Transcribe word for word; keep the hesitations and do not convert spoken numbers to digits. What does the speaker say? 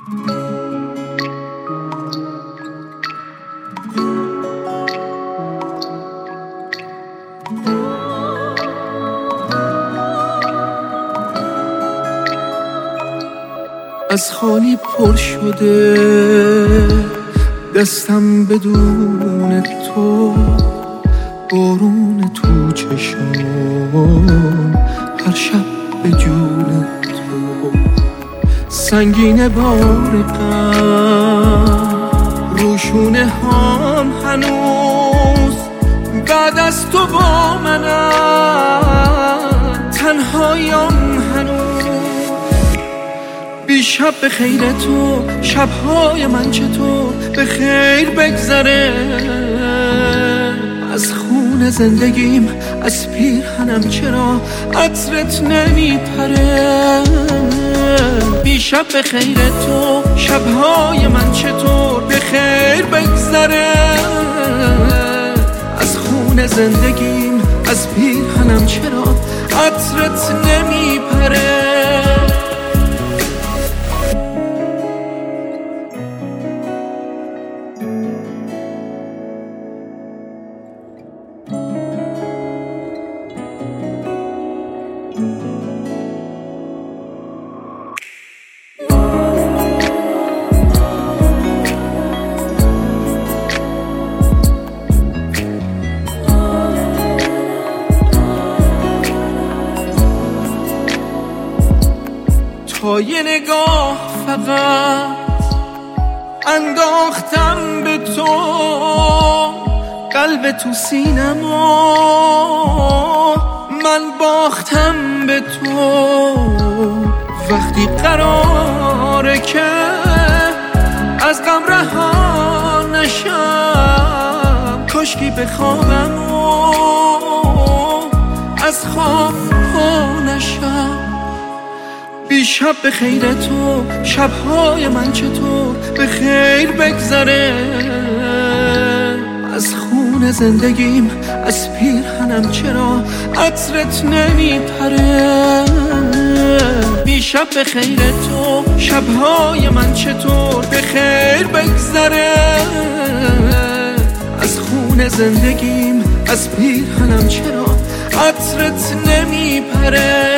از خالی پر شده دستم بدون تو، بارون تو چشم هر شب به جون تو، سنگین بار غم روشونه هم هنوز بعد از تو با منم، تنهایم هنوز. بی شب به خیر تو، شبهای من چطور به خیر بگذره، از خون زندگیم از پیرهنم چرا عطرت نمیپره. بی شب به خیر تو، شبهای من چطور به خیر بگذره، از خون زندگیم از پیرهنم چرا عطرت نمیپره. با یه نگاه فقط انداختم به تو، قلب تو سینما من باختم به تو. وقتی قراره که از غم رها نشم، کاشکی بخوابم و از خواب پا نشم. بی شب به خیر تو، شبهای من چطور به خیر بگذره، از خون زندگیم از پیرهنم چرا عطرت نمیپره. بی شب به خیر تو، شبهای من چطور به خیر بگذره، از خون زندگیم از پیرهنم چرا عطرت نمیپره.